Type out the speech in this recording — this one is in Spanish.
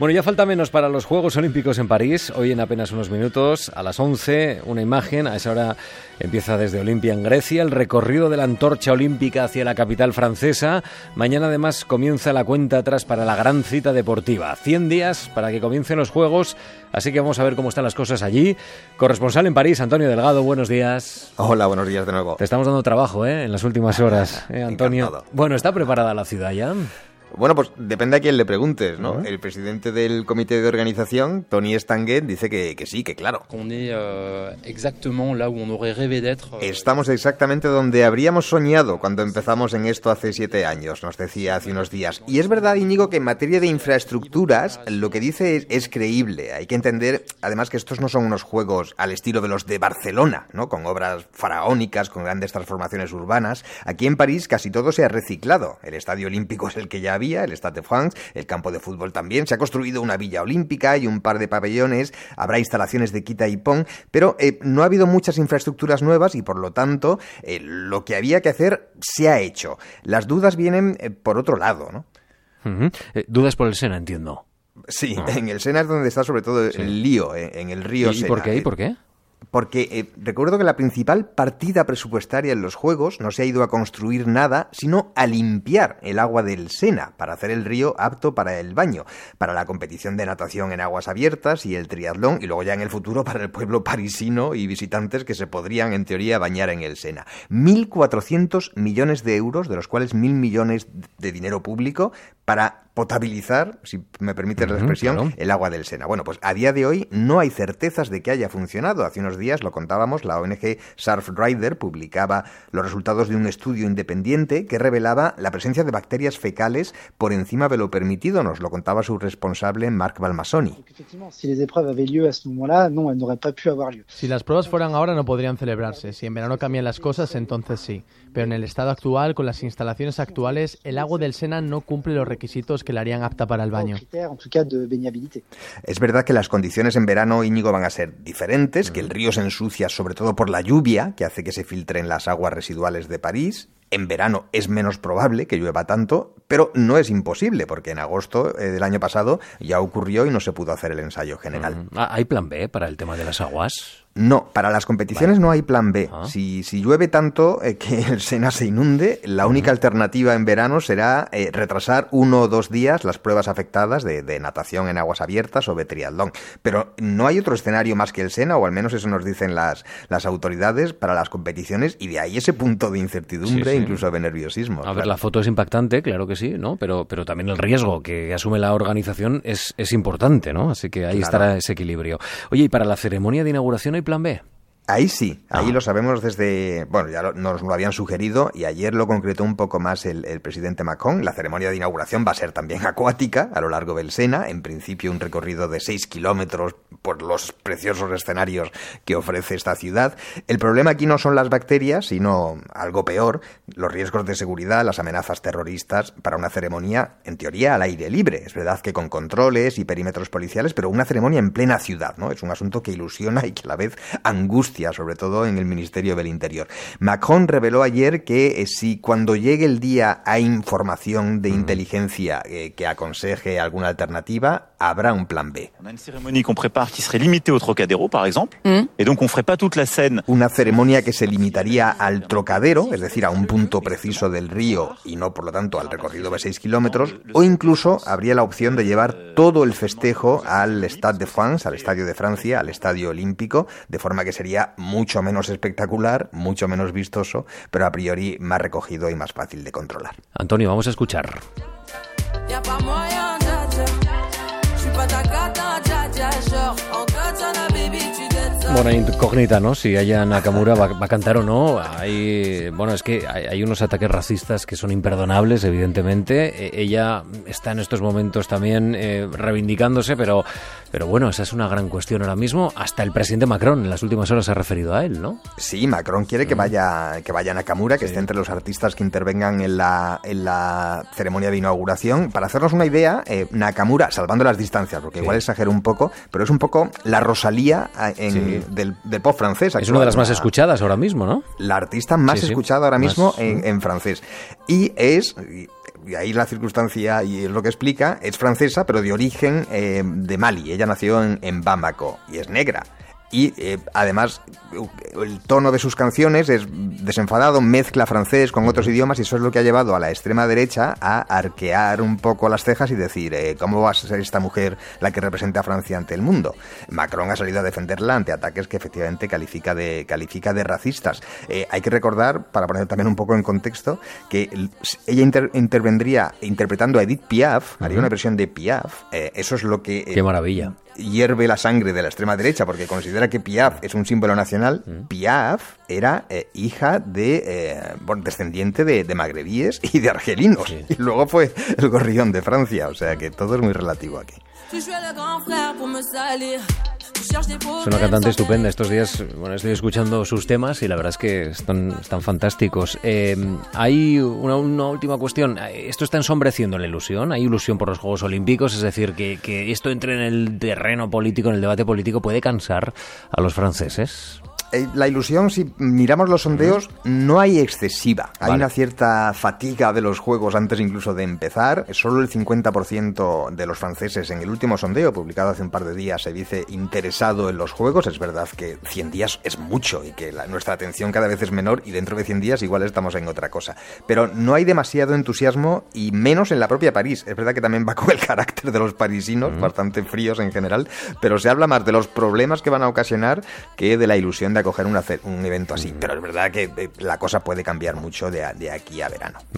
Bueno, ya falta menos para los Juegos Olímpicos en París. Hoy en apenas unos minutos, a las 11, una imagen. A esa hora empieza desde Olimpia en Grecia el recorrido de la antorcha olímpica hacia la capital francesa. Mañana además comienza la cuenta atrás para la gran cita deportiva. 100 días para que comiencen los Juegos, así que vamos a ver cómo están las cosas allí. Corresponsal en París, Antonio Delgado, buenos días. Hola, buenos días de nuevo. Te estamos dando trabajo, en las últimas horas, Antonio. Encantado. Bueno, ¿está preparada la ciudad ya? Bueno, pues depende a quién le preguntes, ¿no? El presidente del comité de organización, Tony Estanguet, dice que sí, que claro. Estamos exactamente donde habríamos soñado cuando empezamos en esto hace 7 años, nos decía hace unos días. Y es verdad, Íñigo, que en materia de infraestructuras lo que dice es creíble. Hay que entender, además, que estos no son unos juegos al estilo de los de Barcelona, ¿no? Con obras faraónicas, con grandes transformaciones urbanas. Aquí en París casi todo se ha reciclado. El Estadio Olímpico es el que ya había, el Stade de France, el campo de fútbol también, se ha construido una villa olímpica y un par de pabellones, habrá instalaciones de quita y pon, pero no ha habido muchas infraestructuras nuevas y por lo tanto lo que había que hacer se ha hecho. Las dudas vienen por otro lado, ¿no? Dudas por el Sena, entiendo. Sí, en el Sena es donde está sobre todo el lío, en el río Sena. ¿Y por qué? ¿Y por qué? Porque recuerdo que la principal partida presupuestaria en los Juegos no se ha ido a construir nada, sino a limpiar el agua del Sena para hacer el río apto para el baño, para la competición de natación en aguas abiertas y el triatlón, y luego ya en el futuro para el pueblo parisino y visitantes que se podrían, en teoría, bañar en el Sena. 1.400 millones de euros, de los cuales 1.000 millones de dinero público, para potabilizar, si me permites la expresión, claro, el agua del Sena. Bueno, pues a día de hoy no hay certezas de que haya funcionado. Hace unos días, lo contábamos, la ONG Surfrider publicaba los resultados de un estudio independiente que revelaba la presencia de bacterias fecales por encima de lo permitido. Nos lo contaba su responsable, Marc Balmasoni. Si las pruebas fueran ahora no podrían celebrarse. Si en verano cambian las cosas, entonces sí. Pero en el estado actual, con las instalaciones actuales, el agua del Sena no cumple los requisitos que la harían apta para el baño. Es verdad que las condiciones en verano, Íñigo, van a ser diferentes, que el río se ensucia sobre todo por la lluvia, que hace que se filtren las aguas residuales de París. En verano es menos probable que llueva tanto, pero no es imposible, porque en agosto del año pasado ya ocurrió y no se pudo hacer el ensayo general. ¿Hay plan B para el tema de las aguas? No, para las competiciones no hay plan B. Si llueve tanto que el Sena se inunde, la única alternativa en verano será retrasar 1 o 2 días las pruebas afectadas de natación en aguas abiertas o de triatlón. Pero no hay otro escenario más que el Sena, o al menos eso nos dicen las autoridades para las competiciones, y de ahí ese punto de incertidumbre, incluso de nerviosismo. A ver, la foto es impactante, claro que sí, ¿no? Pero también el riesgo que asume la organización es importante, ¿no? Así que ahí estará ese equilibrio. Oye, ¿y para la ceremonia de inauguración hay plan B? Ahí sí, ahí lo sabemos desde... Bueno, ya nos lo habían sugerido y ayer lo concretó un poco más el presidente Macron. La ceremonia de inauguración va a ser también acuática a lo largo del Sena. En principio un recorrido de 6 kilómetros por los preciosos escenarios que ofrece esta ciudad. El problema aquí no son las bacterias, sino algo peor, los riesgos de seguridad, las amenazas terroristas para una ceremonia, en teoría, al aire libre. Es verdad que con controles y perímetros policiales, pero una ceremonia en plena ciudad, ¿no? Es un asunto que ilusiona y que a la vez angustia, sobre todo en el Ministerio del Interior. Macron reveló ayer que si cuando llegue el día hay información de inteligencia que aconseje alguna alternativa, habrá un plan B. Una ceremonia qu'on prépare qui serait limitée au Trocadéro, par exemple, et donc on ferait pas toute la Seine. Una ceremonia que se limitaría al Trocadero, es decir, a un punto preciso del río y no, por lo tanto, al recorrido de 6 kilómetros, o incluso habría la opción de llevar todo el festejo al Stade de France, al Estadio de Francia, al Estadio Olímpico, de forma que sería mucho menos espectacular, mucho menos vistoso, pero a priori más recogido y más fácil de controlar. Antonio, vamos a escuchar. Bueno, incógnita, ¿no? Si Aya Nakamura va a cantar o no. Es que hay unos ataques racistas que son imperdonables, evidentemente. Ella está en estos momentos también reivindicándose, pero bueno, esa es una gran cuestión ahora mismo. Hasta el presidente Macron en las últimas horas se ha referido a él, ¿no? Sí, Macron quiere que vaya Nakamura, que esté entre los artistas que intervengan en la ceremonia de inauguración. Para hacernos una idea, Nakamura, salvando las distancias, porque igual exagero un poco, pero es un poco la Rosalía del pop francés. Es una de las más escuchadas ahora mismo, ¿no? La artista más escuchada ahora mismo en francés. Y es y ahí la circunstancia y es lo que explica, es francesa, pero de origen de Mali. Ella nació en Bamako y es negra. Y además el tono de sus canciones es desenfadado, mezcla francés con otros idiomas y eso es lo que ha llevado a la extrema derecha a arquear un poco las cejas y decir ¿cómo va a ser esta mujer la que representa a Francia ante el mundo? Macron ha salido a defenderla ante ataques que efectivamente califica de racistas. Hay que recordar, para poner también un poco en contexto, que ella intervendría interpretando a Edith Piaf, haría una versión de Piaf, eso es lo que... ¡Qué maravilla! Hierve la sangre de la extrema derecha porque considera que Piaf es un símbolo nacional. Piaf era hija de descendiente de magrebíes y de argelinos, sí. Y luego fue el gorrión de Francia, o sea que todo es muy relativo aquí. Es una cantante estupenda. Estos días, bueno, estoy escuchando sus temas y la verdad es que están fantásticos. Hay una última cuestión. ¿Esto está ensombreciendo la ilusión? ¿Hay ilusión por los Juegos Olímpicos? Es decir, que esto entre en el terreno político, en el debate político, ¿puede cansar a los franceses? La ilusión, si miramos los sondeos, no hay excesiva. Hay una cierta fatiga de los Juegos antes incluso de empezar. Solo el 50% de los franceses en el último sondeo, publicado hace un par de días, se dice interesado en los Juegos. Es verdad que 100 días es mucho y que nuestra atención cada vez es menor y dentro de 100 días igual estamos en otra cosa. Pero no hay demasiado entusiasmo y menos en la propia París. Es verdad que también va con el carácter de los parisinos, bastante fríos en general, pero se habla más de los problemas que van a ocasionar que de la ilusión de acoger un evento así, pero es verdad que la cosa puede cambiar mucho de aquí a verano.